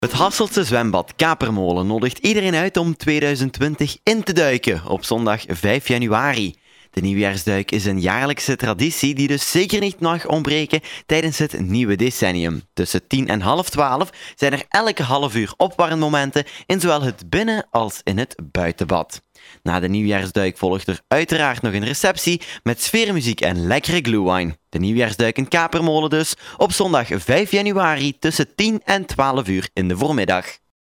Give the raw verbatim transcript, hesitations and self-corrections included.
Het Hasseltse zwembad Kapermolen nodigt iedereen uit om tweeduizend twintig in te duiken op zondag vijf januari. De nieuwjaarsduik is een jaarlijkse traditie die dus zeker niet mag ontbreken tijdens het nieuwe decennium. Tussen tien en half twaalf zijn er elke half uur opwarmmomenten in zowel het binnen- als in het buitenbad. Na de nieuwjaarsduik volgt er uiteraard nog een receptie met sfeermuziek en lekkere glühwein. De nieuwjaarsduik in Kapermolen dus op zondag vijf januari tussen tien en twaalf uur in de voormiddag.